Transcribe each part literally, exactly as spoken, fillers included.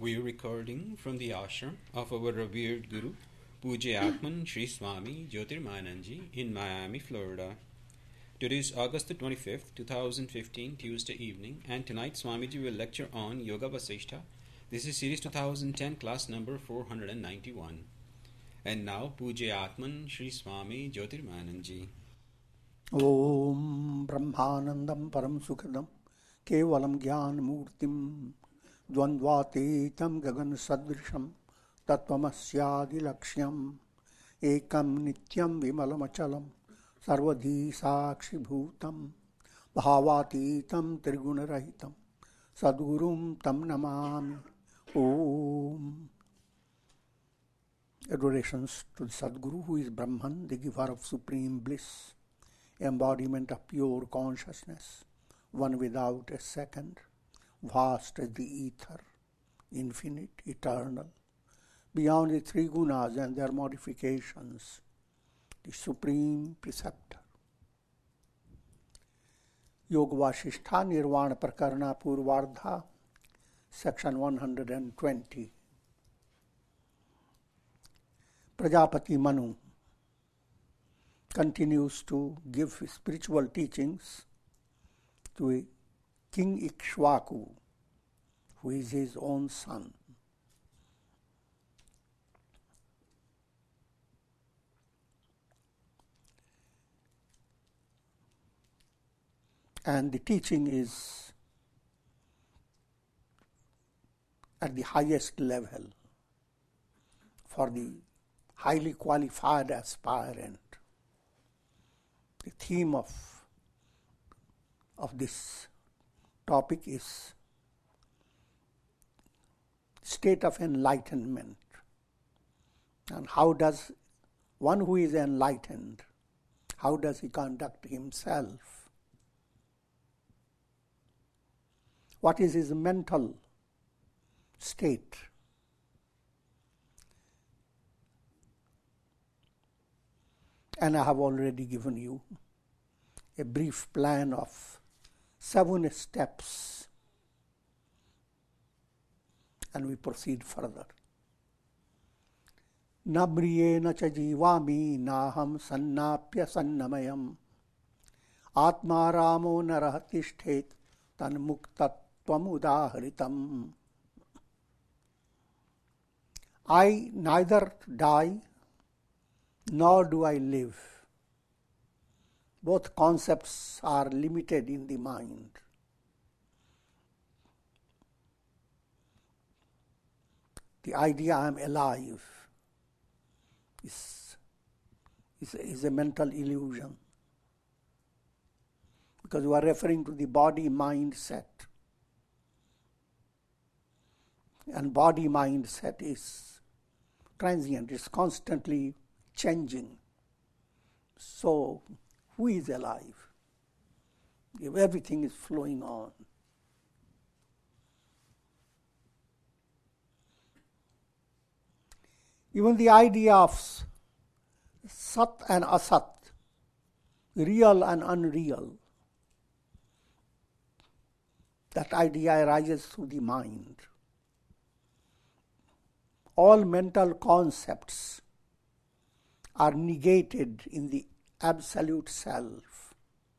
We are recording from the ashram of our revered Guru, Pujya Atman Sri Swami Jyotirmananji in Miami, Florida. Today is August the twenty-fifth, twenty fifteen, Tuesday evening, and tonight Swamiji will lecture on Yoga Vasishtha. This is series twenty ten, class number four hundred ninety-one. And now, Pujya Atman Sri Swami Jyotirmananji. Om Brahmanandam Param Sukhadam Kevalam Gyan Murtim Dvandvatetam Gagan Sadrisham Tattvamasya Laksham Ekam Nityam Vimalamachalam Sarvadhi Sakshi Bhutam Bhavatitam Trigunarahitam Sadgurum Tam Namami. Om. Adorations to the Sadguru, who is Brahman, the giver of supreme bliss, embodiment of pure consciousness, one without a second, vast as the ether, infinite, eternal, beyond the three gunas and their modifications, the supreme preceptor. Yoga Vasishtha Nirvana Prakarana Purvardha, section one hundred twenty. Prajapati Manu continues to give spiritual teachings to a King Ikshvaku, who is his own son. And the teaching is at the highest level for the highly qualified aspirant. The theme of, of this topic is state of enlightenment. And how does one who is enlightened, how does he conduct himself? What is his mental state? And I have already given you a brief plan of seven steps, and we proceed further. Nabriyena cha jivami naham sannapya sannamayam atmaramo narahatishtet tanmuktatvam udaharitam. I neither die nor do I live. Both concepts are limited in the mind. The idea I am alive is, is, is a mental illusion, because you are referring to the body-mind set. And body-mind set is transient, it's constantly changing. So, who is alive if everything is flowing on? Even the idea of Sat and Asat, real and unreal, that idea arises through the mind. All mental concepts are negated in the absolute self.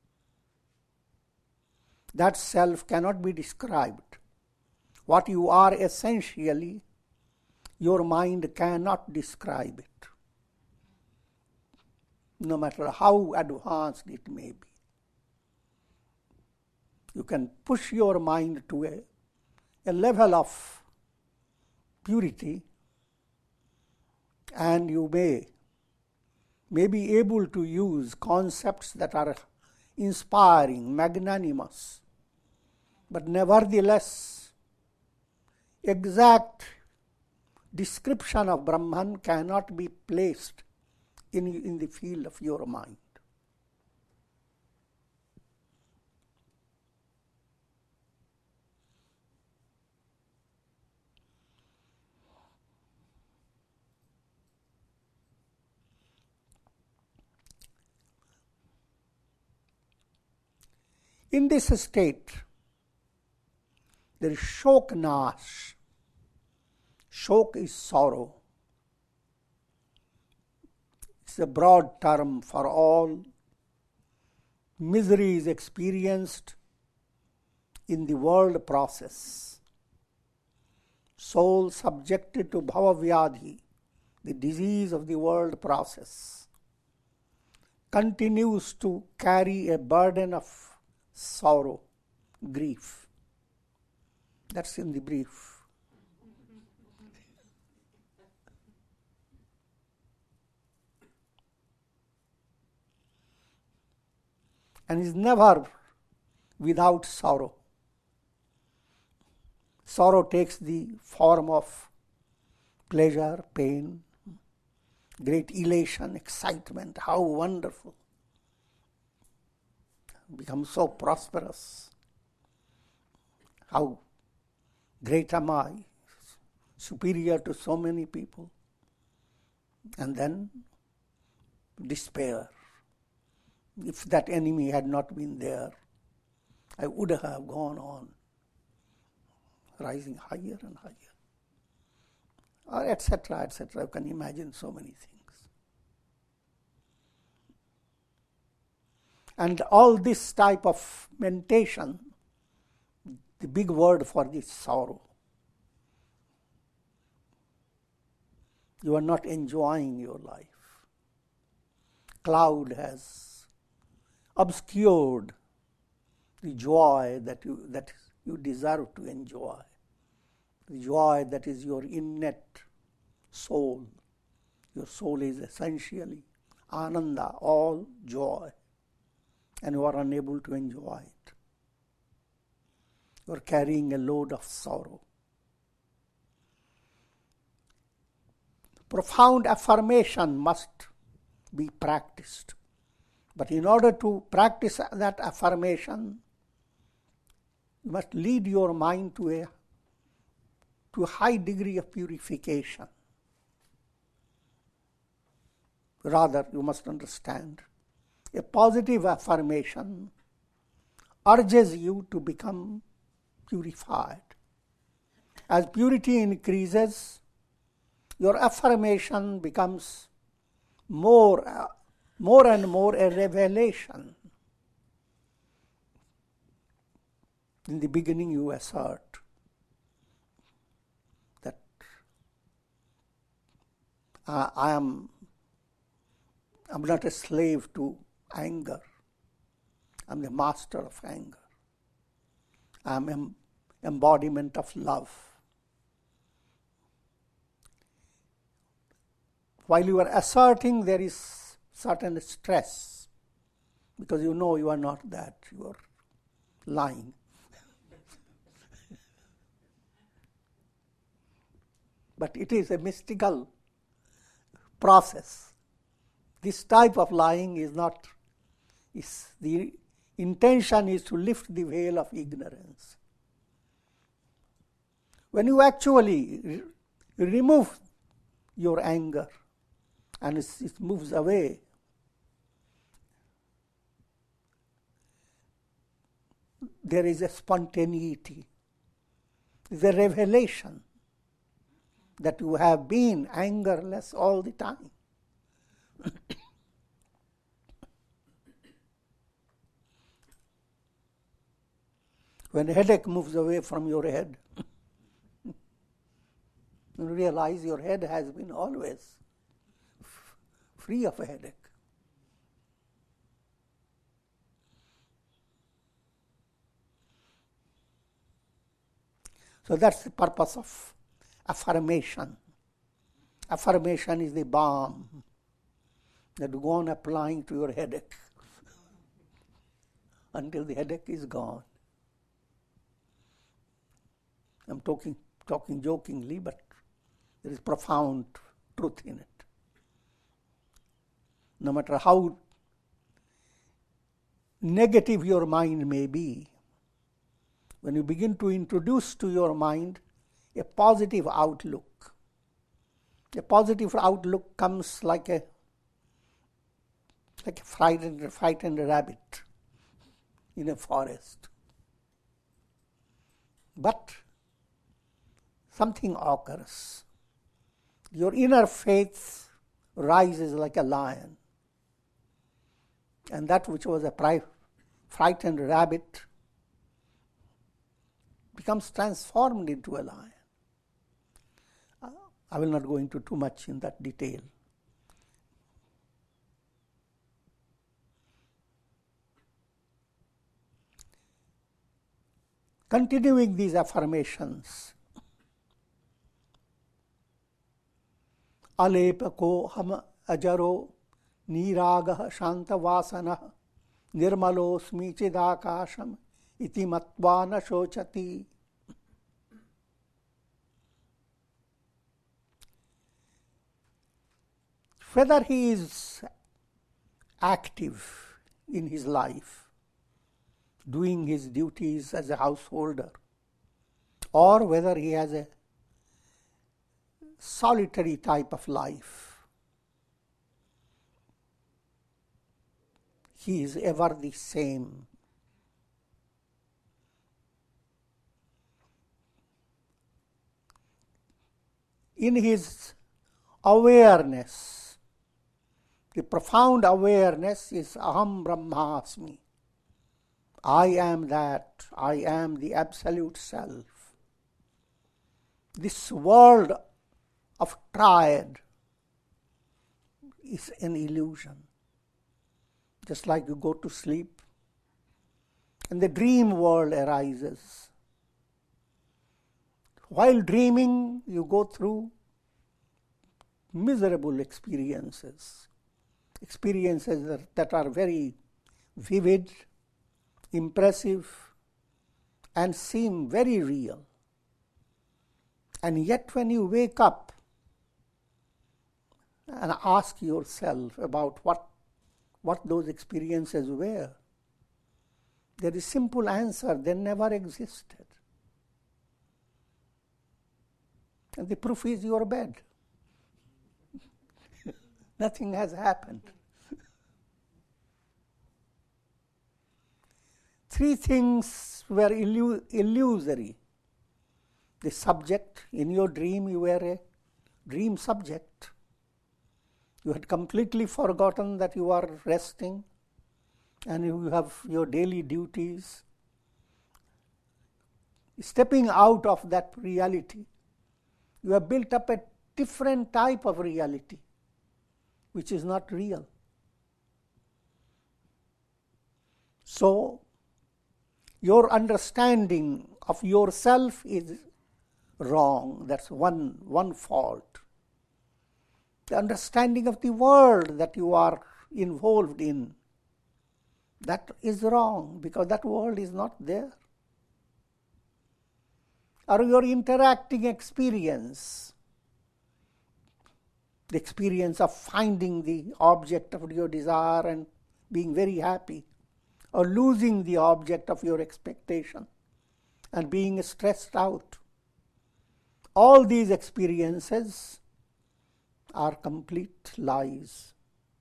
That self cannot be described. What you are essentially, your mind cannot describe it, no matter how advanced it may be. You can push your mind to a, a level of purity, and you may may be able to use concepts that are inspiring, magnanimous, but nevertheless, exact description of Brahman cannot be placed in, in the field of your mind. In this state, there is shoknash, Shok is sorrow. It's a broad term for all miseries experienced in the world process. Soul subjected to bhava vyadhi, the disease of the world process, continues to carry a burden of sorrow, grief. That's in the brief. And is never without sorrow. Sorrow takes the form of pleasure, pain, great elation, excitement. How wonderful. Become so prosperous. How great am I, superior to so many people. And then despair. If that enemy had not been there, I would have gone on, rising higher and higher. Or et cetera, et cetera. You can imagine so many things. And all this type of mentation, the big word for this sorrow. You are not enjoying your life. Cloud has obscured the joy that you that you deserve to enjoy. The joy that is your innate soul. Your soul is essentially ananda, all joy. And you are unable to enjoy it. You are carrying a load of sorrow. Profound affirmation must be practiced. But in order to practice that affirmation, you must lead your mind to a, to a high degree of purification. Rather, you must understand, a positive affirmation urges you to become purified. As purity increases, your affirmation becomes more uh, more and more a revelation. In the beginning you assert that uh, I am I'm not a slave to anger. I'm the master of anger. I'm an embodiment of love. While you are asserting, there is certain stress, because you know you are not that, you are lying. But it is a mystical process. This type of lying is not, is the intention is to lift the veil of ignorance. When you actually re- remove your anger and it, it moves away, there is a spontaneity, the revelation that you have been angerless all the time. When a headache moves away from your head, you realize your head has been always f- free of a headache. So that's the purpose of affirmation. Affirmation is the balm that you go on applying to your headache until the headache is gone. I'm talking talking jokingly, but there is profound truth in it. No matter how negative your mind may be, when you begin to introduce to your mind a positive outlook, a positive outlook comes like a like a frightened, frightened rabbit in a forest. But something occurs. Your inner faith rises like a lion. And that which was a pri- frightened rabbit becomes transformed into a lion. Uh, I will not go into too much in that detail. Continuing these affirmations, alepako ham ajaro niragah shantavasana nirmalosmi chidakasham iti matva na shochati. Whether he is active in his life, doing his duties as a householder, or whether he has a solitary type of life, he is ever the same. In his awareness, the profound awareness is Aham Brahmasmi. I am that, I am the absolute self. This world of triad is an illusion. Just like you go to sleep and the dream world arises. While dreaming, you go through miserable experiences, experiences that, that are very vivid, impressive, and seem very real. And yet when you wake up and ask yourself about what, what those experiences were, there is a simple answer: they never existed. And the proof is your bed. Nothing has happened. Three things were illu- illusory. The subject, in your dream you were a dream subject. You had completely forgotten that you are resting and you have your daily duties. Stepping out of that reality, you have built up a different type of reality, which is not real. So, your understanding of yourself is wrong. That's one, one fault. The understanding of the world that you are involved in, that is wrong, because that world is not there. Or your interacting experience, the experience of finding the object of your desire and being very happy, or losing the object of your expectation and being stressed out. All these experiences are complete lies.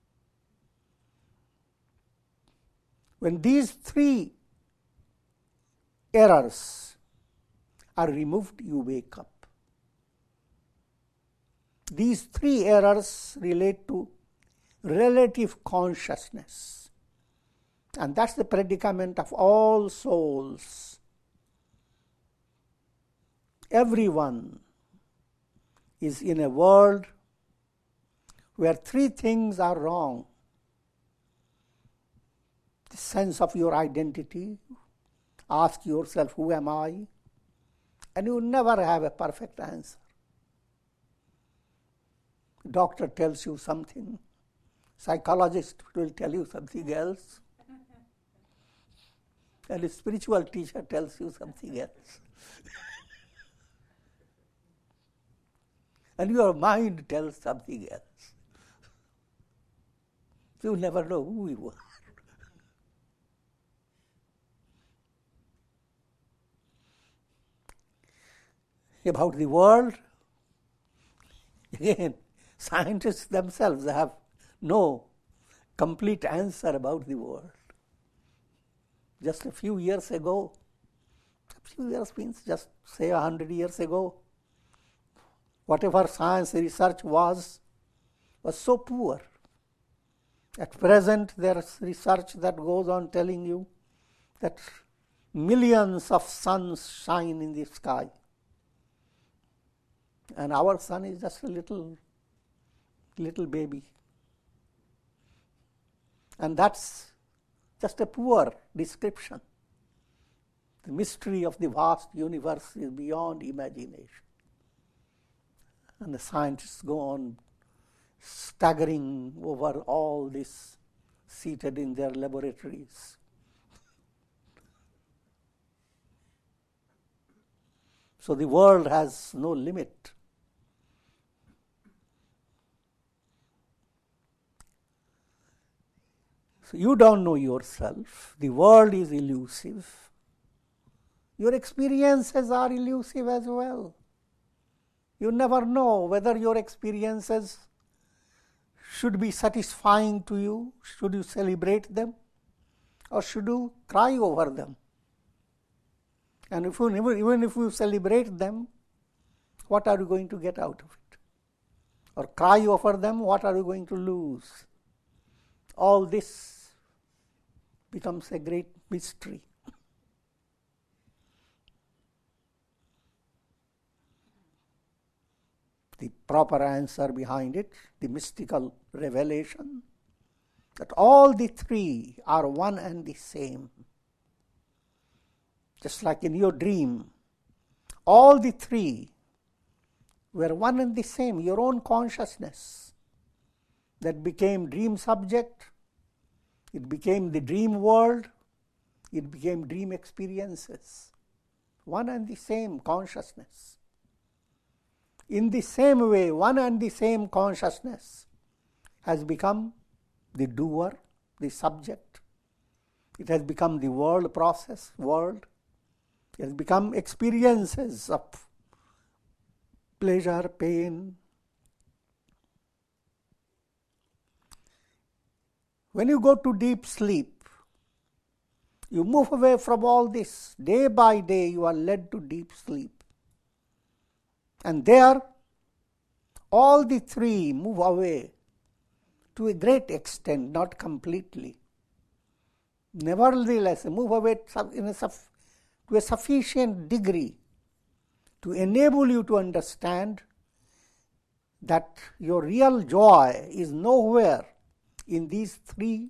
When these three errors are removed, you wake up. These three errors relate to relative consciousness. And that's the predicament of all souls. Everyone is in a world where three things are wrong. The sense of your identity. Ask yourself, who am I? And you never have a perfect answer. Doctor tells you something. Psychologist will tell you something else. And a spiritual teacher tells you something else. And your mind tells something else. You never know who you are. About the world, again, scientists themselves have no complete answer about the world. Just a few years ago, a few years means just say a hundred years ago, whatever science research was, was so poor. At present, there is research that goes on telling you that millions of suns shine in the sky. And our sun is just a little, little baby. And that's just a poor description. The mystery of the vast universe is beyond imagination. And the scientists go on staggering over all this, seated in their laboratories. So the world has no limit. So you don't know yourself. The world is elusive. Your experiences are elusive as well. You never know whether your experiences should be satisfying to you, should you celebrate them, or should you cry over them. And if you never, even if you celebrate them, what are you going to get out of it? Or cry over them, what are you going to lose? All this becomes a great mystery. The proper answer behind it, the mystical revelation, that all the three are one and the same. Just like in your dream, all the three were one and the same, your own consciousness that became dream subject, it became the dream world, it became dream experiences. One and the same consciousness. In the same way, one and the same consciousness has become the doer, the subject. It has become the world process, world. It has become experiences of pleasure, pain. When you go to deep sleep, you move away from all this. Day by day, you are led to deep sleep. And there, all the three move away to a great extent, not completely. Nevertheless, move away in a, to a sufficient degree to enable you to understand that your real joy is nowhere in these three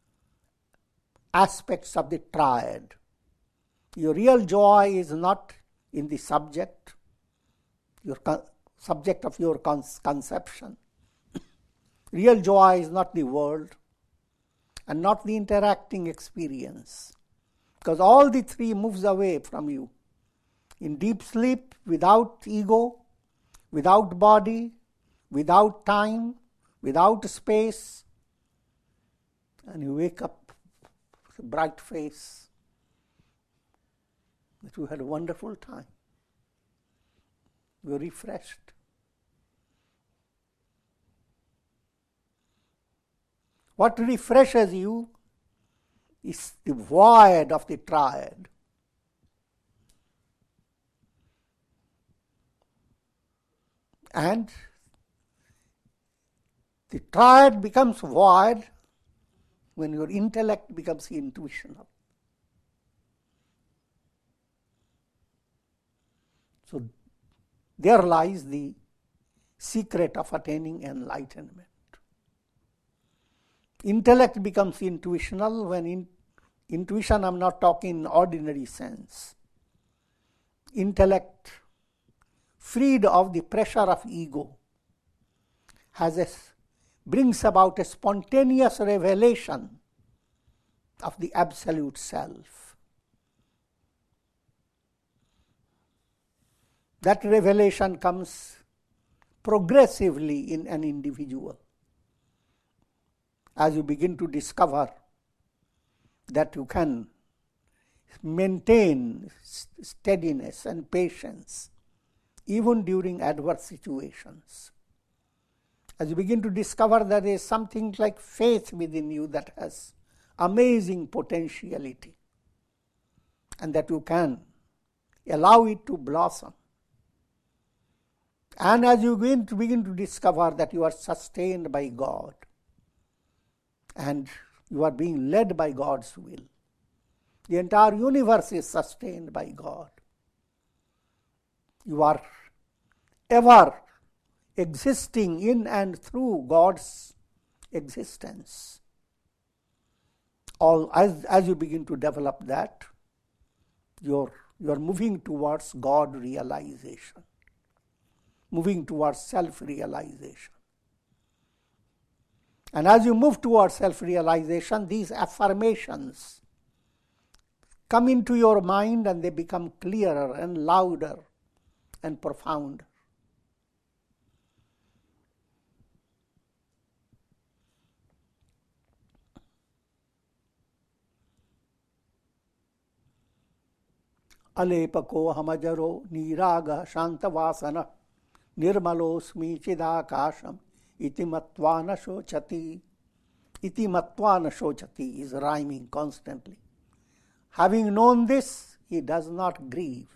aspects of the triad. Your real joy is not in the subject, your con- subject of your con- conception. Real joy is not the world and not the interacting experience, because all the three moves away from you. In deep sleep, without ego, without body, without time, without space, and you wake up with a bright face, that you had a wonderful time. You're refreshed. What refreshes you is the void of the triad. And the triad becomes void when your intellect becomes intuitional. So there lies the secret of attaining enlightenment. Intellect becomes intuitional when in intuition, I'm not talking in ordinary sense. Intellect, freed of the pressure of ego, has a, brings about a spontaneous revelation of the absolute self. That revelation comes progressively in an individual. As you begin to discover that you can maintain steadiness and patience even during adverse situations. As you begin to discover that there is something like faith within you that has amazing potentiality, and that you can allow it to blossom. And as you begin to, begin to discover that you are sustained by God and you are being led by God's will, the entire universe is sustained by God. You are ever existing in and through God's existence. All as, as you begin to develop that, you're, you're moving towards God realization, moving towards self-realization. And as you move towards self-realization, these affirmations come into your mind and they become clearer and louder and profound. Alepako hamajaro niraga shantavasana nirmalosmi chidakasham iti matvana shochati. Iti matvana shochati is rhyming constantly. Having known this, he does not grieve.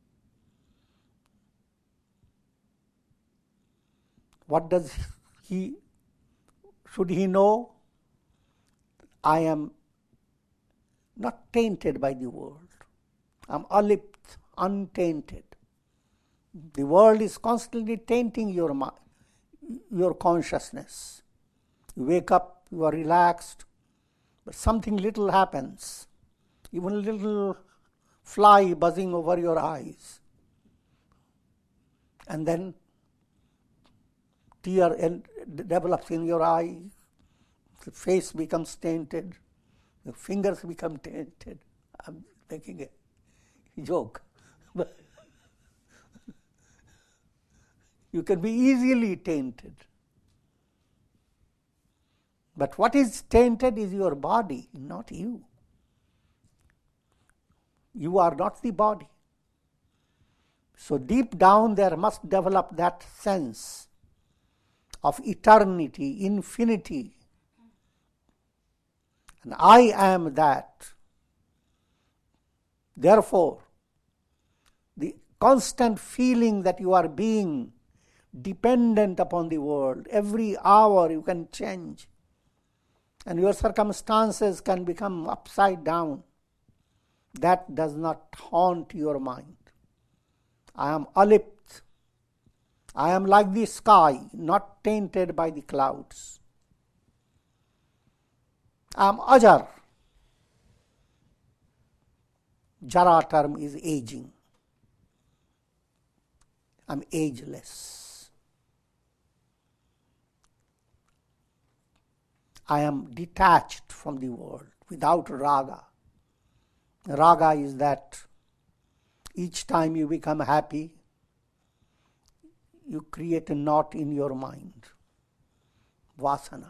What does he, should he know? I am not tainted by the world. I am alipt, untainted. The world is constantly tainting your, your consciousness. You wake up, you are relaxed, but something little happens. Even a little fly buzzing over your eyes. And then tear develops in your eye, the face becomes tainted, the fingers become tainted. I'm making a joke. You can be easily tainted. But what is tainted is your body, not you. You are not the body. So deep down there must develop that sense of eternity, infinity. And I am that. Therefore, the constant feeling that you are being dependent upon the world, every hour you can change, and your circumstances can become upside down, that does not haunt your mind. I am alipt. I am like the sky, not tainted by the clouds. I am ajar. Jara term is aging. I am ageless. I am detached from the world without raga. Raga is that each time you become happy, you create a knot in your mind. Vasana.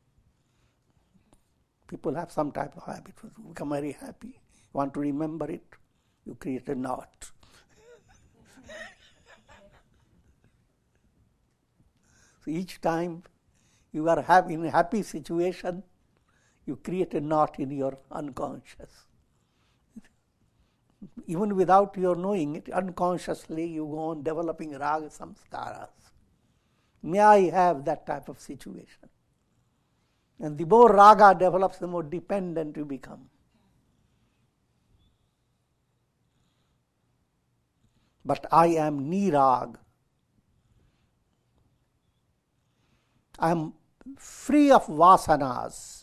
People have some type of habit. You become very happy. You want to remember it, you create a knot. So each time you are having a happy situation, you create a knot in your unconscious. Even without your knowing it, unconsciously you go on developing raga samskaras. May I have that type of situation? And the more raga develops, the more dependent you become. But I am nirag. I am free of vasanas.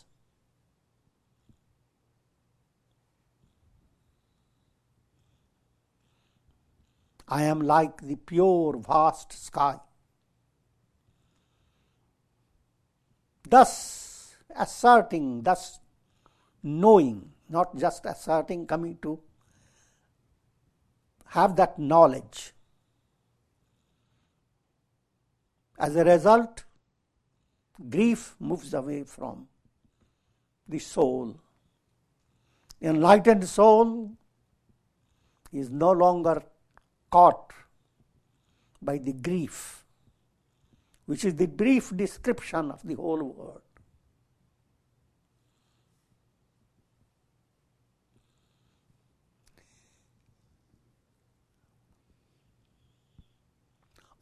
I am like the pure, vast sky. Thus asserting, thus knowing, not just asserting, coming to have that knowledge. As a result, grief moves away from the soul. Enlightened soul is no longer caught by the grief, which is the brief description of the whole world.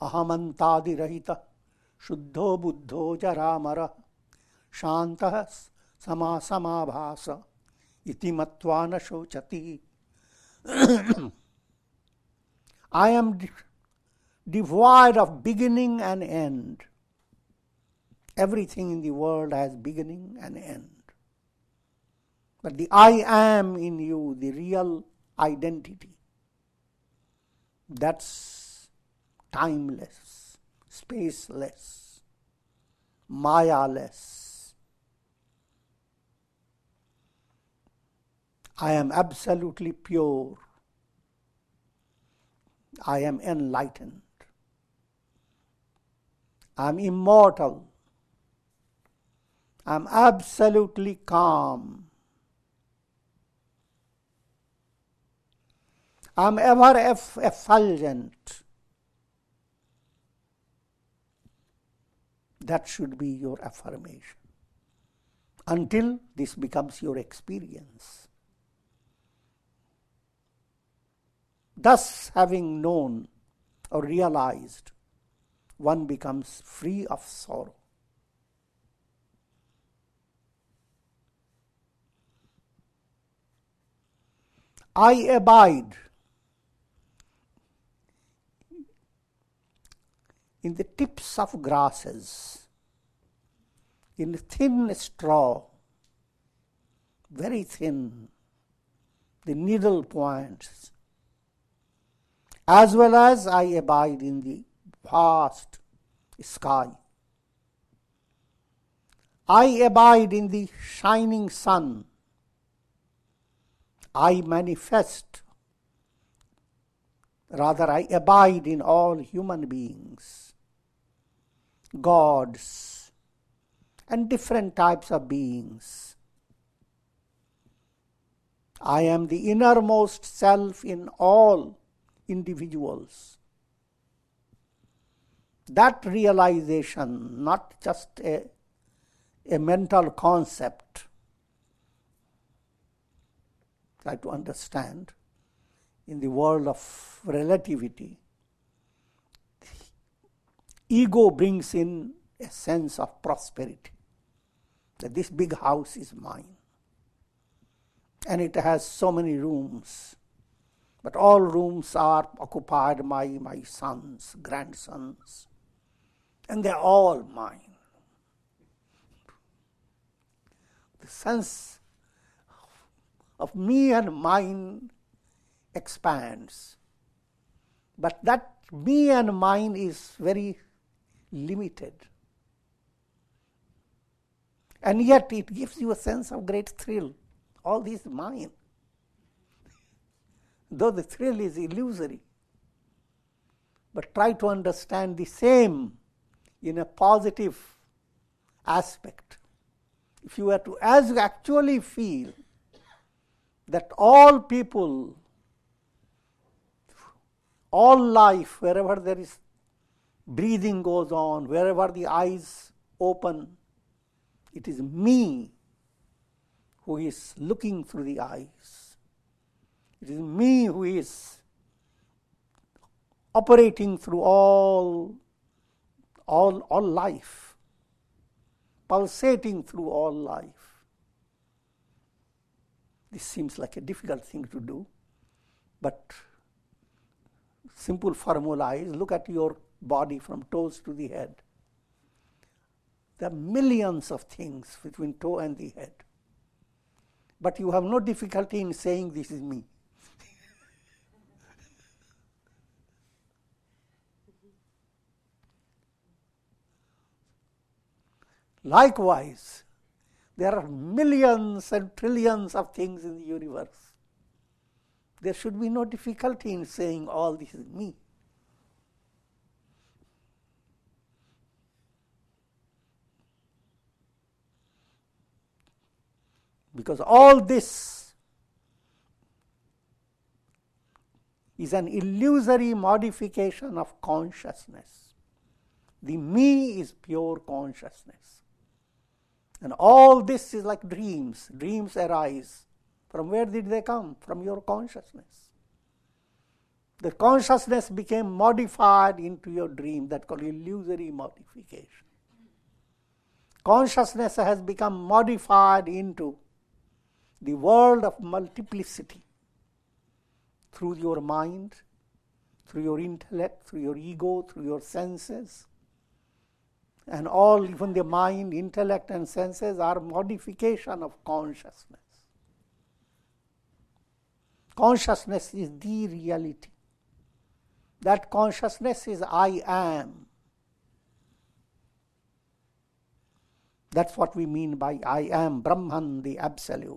ahamantadirahita shuddho buddho jaramara shantah samasamabhasa iti matva na shochati. I am de- devoid of beginning and end. Everything in the world has beginning and end. But the I am in you, the real identity, that's timeless, spaceless, maya-less. I am absolutely pure. I am enlightened. I am immortal. I am absolutely calm. I am ever eff- effulgent. That should be your affirmation until this becomes your experience. Thus, having known or realized, one becomes free of sorrow. I abide in the tips of grasses, in thin straw, very thin, the needle points, as well as I abide in the vast sky. I abide in the shining sun. I manifest, rather I abide in all human beings, gods, and different types of beings. I am the innermost self in all individuals. That realization, not just a, a mental concept, try to understand, in the world of relativity, ego brings in a sense of prosperity, that this big house is mine, and it has so many rooms, but all rooms are occupied by my sons, grandsons, and they're all mine. The sense of me and mine expands. But that me and mine is very limited. And yet it gives you a sense of great thrill. All this is mine. Though the thrill is illusory. But try to understand the same in a positive aspect. If you were to as you actually feel that all people, all life, wherever there is breathing goes on, wherever the eyes open, it is me who is looking through the eyes. It is me who is operating through all, all, all life, pulsating through all life. This seems like a difficult thing to do, but simple formula is look at your body from toes to the head. There are millions of things between toe and the head, but you have no difficulty in saying this is me. Likewise, there are millions and trillions of things in the universe. There should be no difficulty in saying all this is me. Because all this is an illusory modification of consciousness. The me is pure consciousness. And all this is like dreams. Dreams arise. From where did they come? From your consciousness. The consciousness became modified into your dream, that called illusory modification. Consciousness has become modified into the world of multiplicity through your mind, through your intellect, through your ego, through your senses. And all, even the mind, intellect and senses are modification of consciousness. Consciousness is the reality. That consciousness is I am. That's what we mean by I am, Brahman, the Absolute.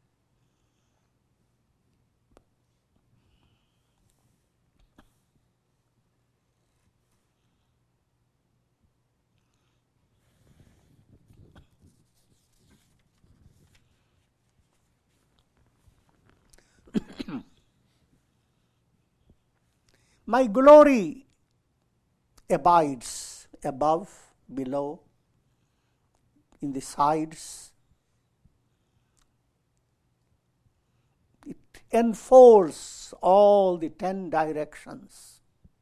My glory abides above, below, in the sides. It enfolds all the ten directions.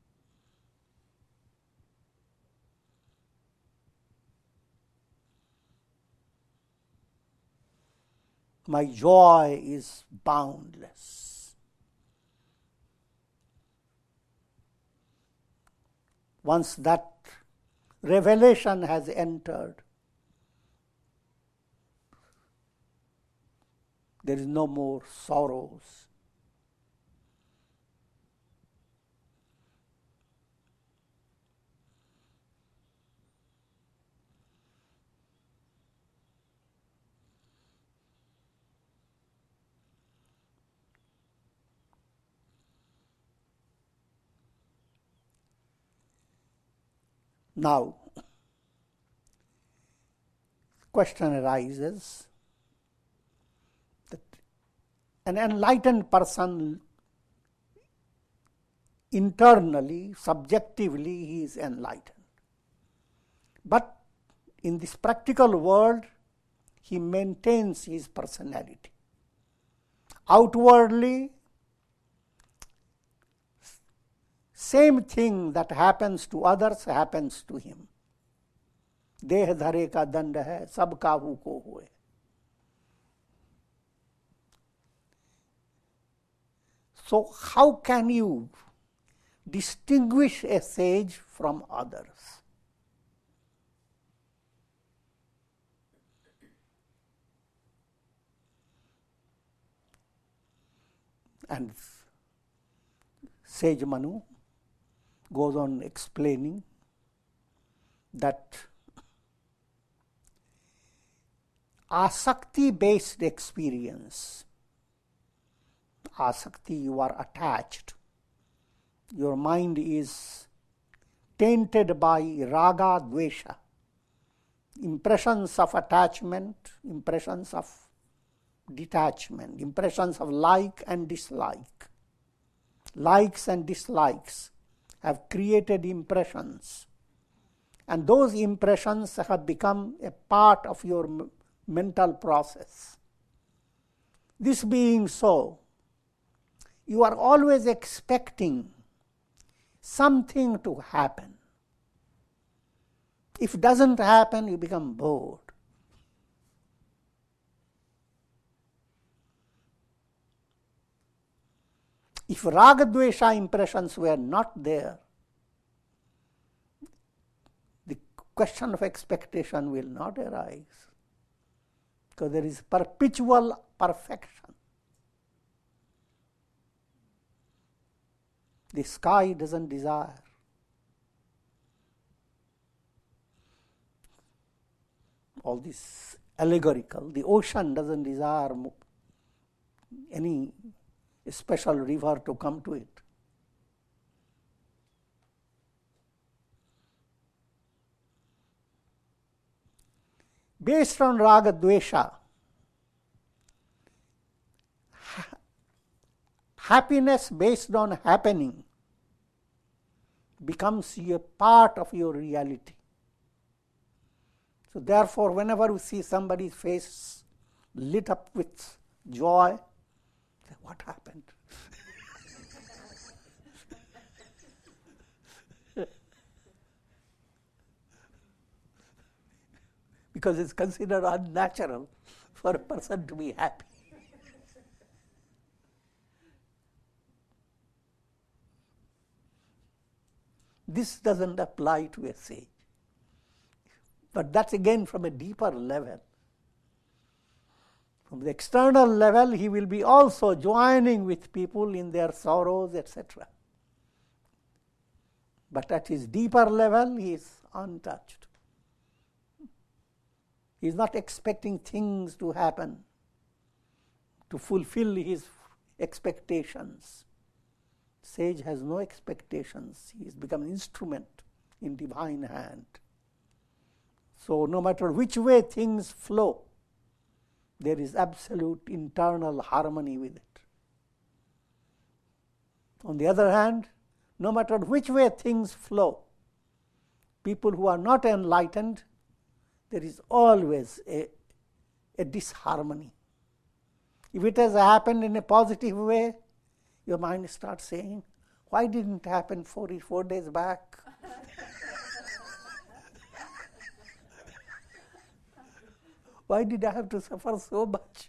My joy is boundless. Once that revelation has entered, there is no more sorrows. Now, question arises that an enlightened person, internally, subjectively, he is enlightened. But in this practical world, he maintains his personality. Outwardly, same thing that happens to others happens to him. देह धरे का दंड है, सब काबू को हुए. So how can you distinguish a sage from others? And Sage Manu goes on explaining that asakti-based experience, asakti, you are attached, your mind is tainted by raga, dvesha, impressions of attachment, impressions of detachment, impressions of like and dislike. Likes and dislikes have created impressions, and those impressions have become a part of your m- mental process. This being so, you are always expecting something to happen. If it doesn't happen, you become bored. If raga-dvesha impressions were not there, the question of expectation will not arise, because there is perpetual perfection. The sky doesn't desire. All this allegorical. The ocean doesn't desire any special river to come to it. Based on raga dvesha, ha- happiness based on happening becomes a part of your reality. So therefore, whenever you see somebody's face lit up with joy, say, what happened? because it's considered unnatural for a person to be happy. This doesn't apply to a sage. But that's again from a deeper level. From the external level, he will be also joining with people in their sorrows, et cetera. But at his deeper level, he is untouched. He is not expecting things to happen to fulfill his expectations. Sage has no expectations. He has become an instrument in divine hand. So no matter which way things flow, there is absolute internal harmony with it. On the other hand, no matter which way things flow, people who are not enlightened, there is always a, a disharmony. If it has happened in a positive way, your mind starts saying, why didn't it happen forty-four days back? Why did I have to suffer so much?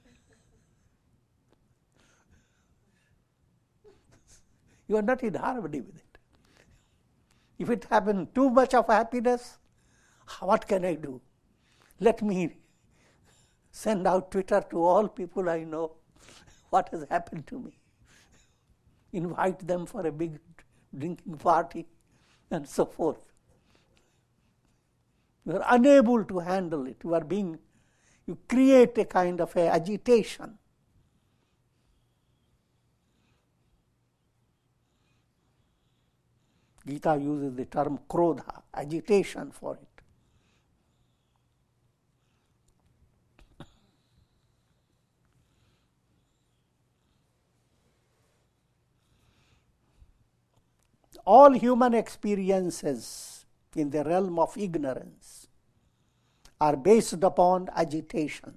You are not in harmony with it. If it happened too much of happiness, what can I do? Let me send out Twitter to all people I know what has happened to me. Invite them for a big drinking party and so forth. You are unable to handle it. You are being, you create a kind of a agitation. Gita uses the term krodha, agitation for it. All human experiences in the realm of ignorance are based upon agitation,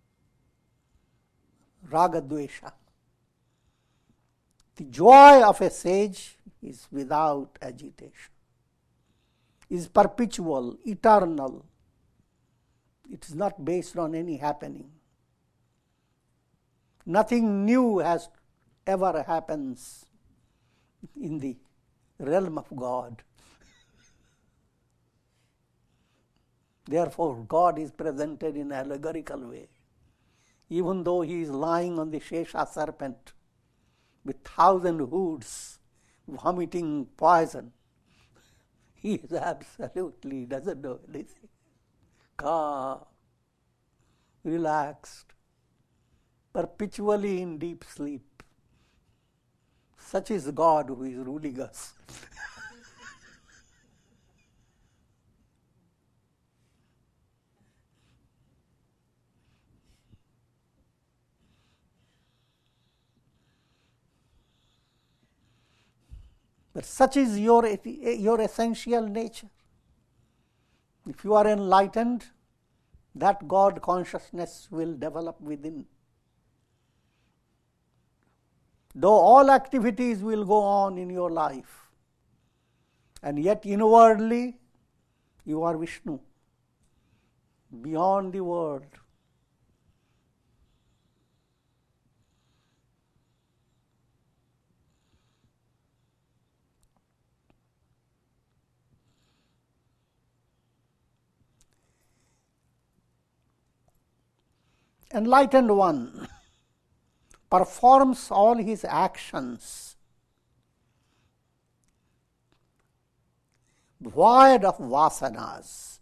raga dvesha. The joy of a sage is without agitation, is perpetual, eternal. It is not based on any happening. Nothing new has ever happens in the realm of God. Therefore, God is presented in an allegorical way. Even though he is lying on the Shesha serpent with thousand hoods, vomiting poison, he is absolutely doesn't know anything. Calm, relaxed, perpetually in deep sleep. Such is God who is ruling us. But such is your, your essential nature. If you are enlightened, that God consciousness will develop within. Though all activities will go on in your life, and yet inwardly you are Vishnu, beyond the world. Enlightened one performs all his actions void of vasanas.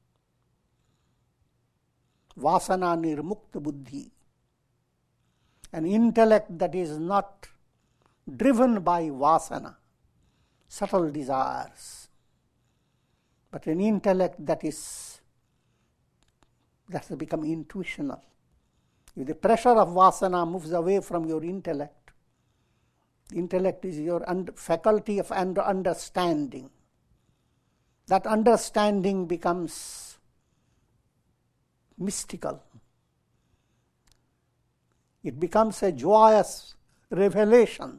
Vasana nirmukta buddhi. An intellect that is not driven by vasana, subtle desires, but an intellect that is that has become intuitional. If the pressure of vasana moves away from your intellect, intellect is your faculty of understanding. That understanding becomes mystical. It becomes a joyous revelation.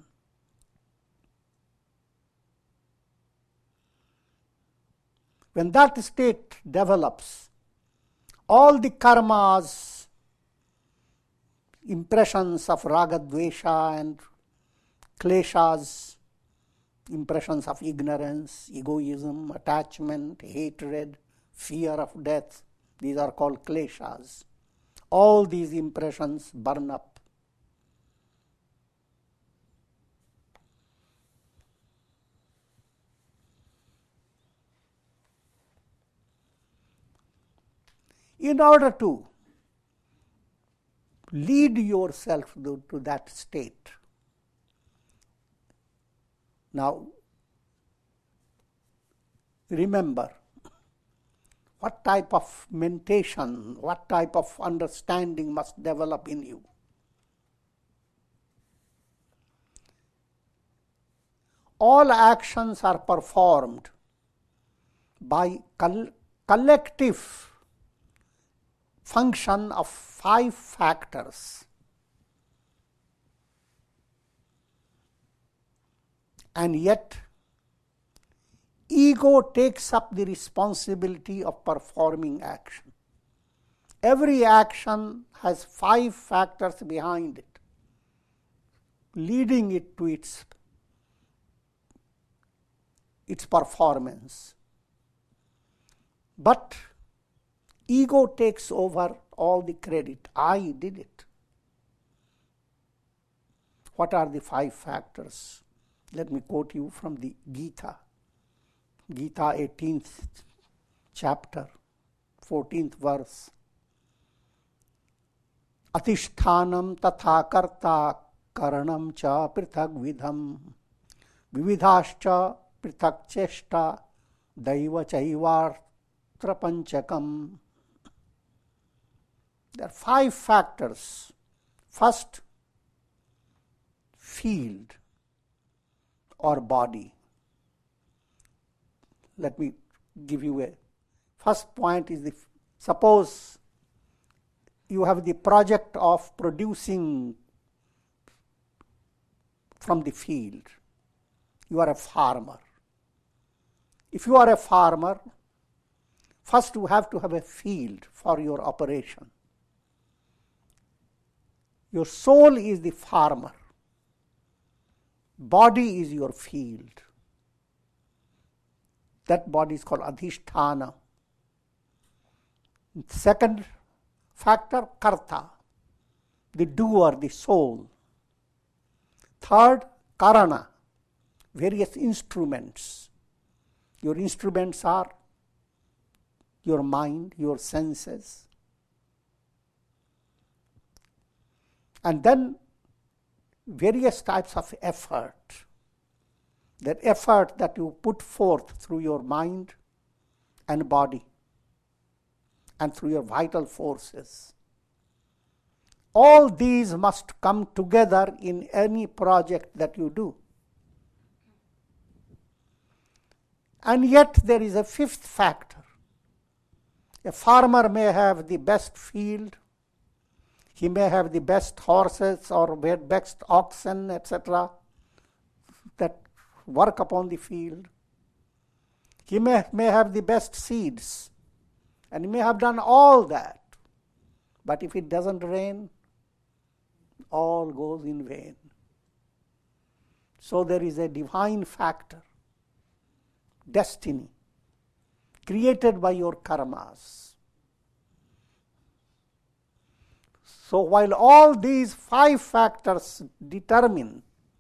When that state develops, All the karmas, impressions of raga, dvesha and kleshas, impressions of ignorance, egoism, attachment, hatred, fear of death, these are called kleshas. All these impressions burn up. In order to lead yourself to, to that state, now remember what type of mentation, what type of understanding must develop in you. All actions are performed by col- collective function of five factors. And yet, ego takes up the responsibility of performing action. Every action has five factors behind it, leading it to its, its performance. But ego takes over all the credit. I did it. What are the five factors? Let me quote you from the Gita. Gita eighteenth chapter, fourteenth verse. Atishtanam tatha karta karanam cha prithak vidham vividhascha prithak cheshta daiva chaivartra panchakam. There are five factors. First, field or body. Let me give you a first point is the, suppose you have the project of producing from the field. You are a farmer. If you are a farmer, first you have to have a field for your operation. Your soul is the farmer. Body is your field. That body is called adhishthana. Second factor, karta, the doer, the soul. Third, karana, various instruments. Your instruments are your mind, your senses. And then various types of effort. That effort that you put forth through your mind and body and through your vital forces. All these must come together in any project that you do. And yet there is a fifth factor. A farmer may have the best field, he may have the best horses or best oxen, et cetera, that work upon the field. He may, may have the best seeds, and he may have done all that. But if it doesn't rain, all goes in vain. So there is a divine factor, destiny, created by your karmas. So while all these five factors determine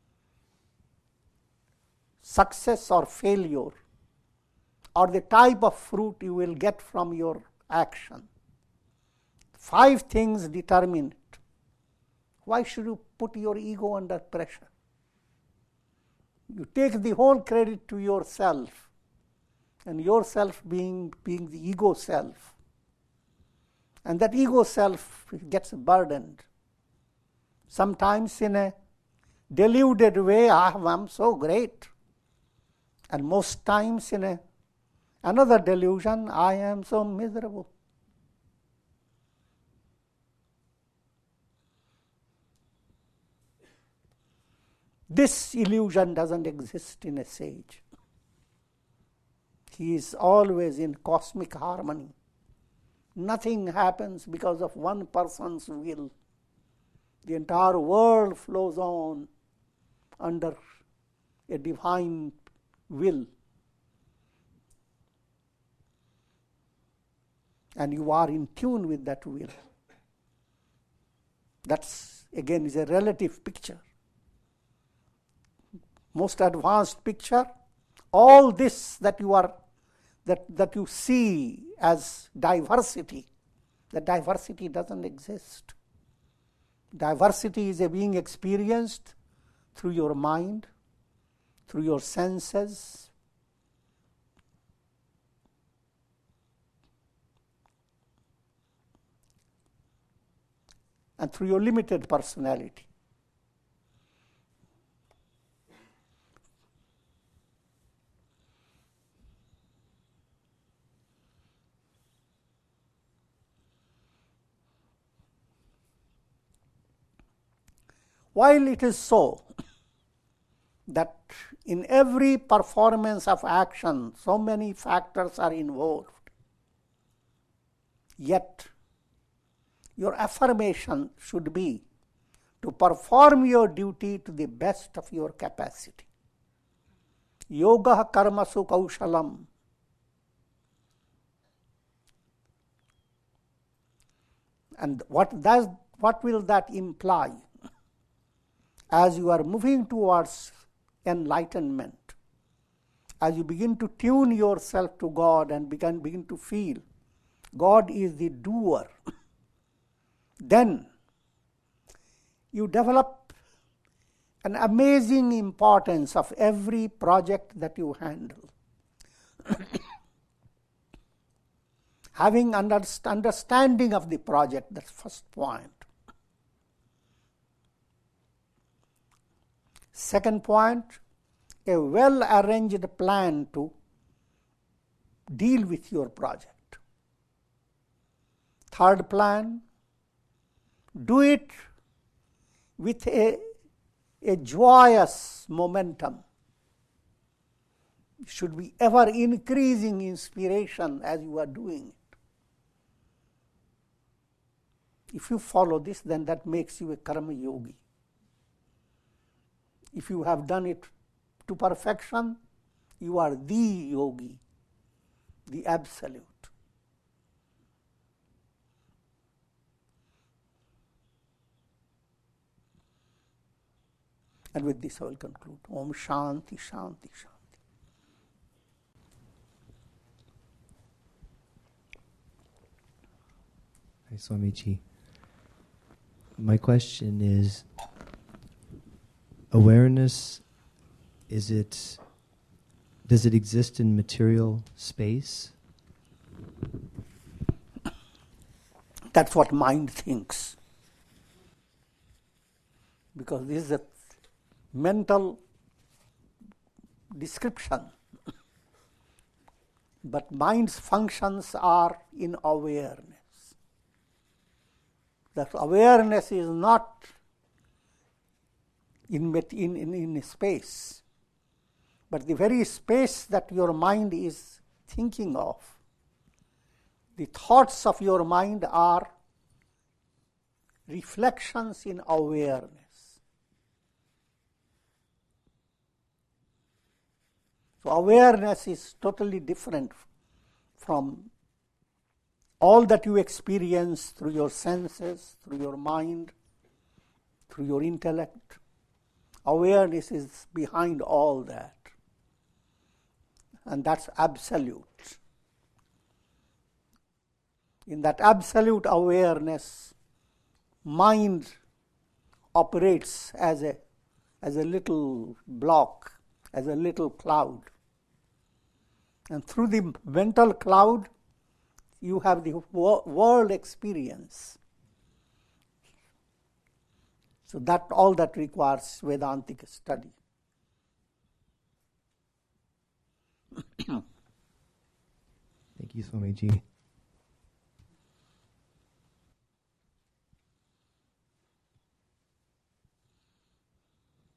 success or failure, or the type of fruit you will get from your action, five things determine it. Why should you put your ego under pressure? You take the whole credit to yourself, and yourself being, being the ego self. And that ego self gets burdened. Sometimes in a deluded way, ah, I'm so great. And most times in a, another delusion, I am so miserable. This illusion doesn't exist in a sage. He is always in cosmic harmony. Nothing happens because of one person's will. The entire world flows on under a divine will. And you are in tune with that will. That's, again, is a relative picture. Most advanced picture, all this that you are, that, that you see as diversity, the diversity doesn't exist. Diversity is a being experienced through your mind, through your senses, and through your limited personality. While it is so that in every performance of action so many factors are involved, yet your affirmation should be to perform your duty to the best of your capacity. Yoga karmasu kaushalam. And what does, what will that imply? As you are moving towards enlightenment, as you begin to tune yourself to God and begin, begin to feel God is the doer, then you develop an amazing importance of every project that you handle. Having understanding of the project, that's first point. Second point, a well-arranged plan to deal with your project. Third plan, do it with a, a joyous momentum. It should be ever increasing inspiration as you are doing it. If you follow this, then that makes you a karma yogi. If you have done it to perfection, you are the yogi, the absolute. And with this I will conclude. Om Shanti, Shanti, Shanti. Hi, Swamiji. My question is, awareness, is it, does it exist in material space? That's what mind thinks. Because this is a mental description. But mind's functions are in awareness. That awareness is not in, in, in, in space, but the very space that your mind is thinking of. The thoughts of your mind are reflections in awareness. So awareness is totally different from all that you experience through your senses, through your mind, through your intellect. Awareness is behind all that. And that's absolute. In that absolute awareness, mind operates as a, as a little block, as a little cloud. And through the mental cloud, you have the world experience. So that all that requires Vedantic study. Thank you, Swamiji.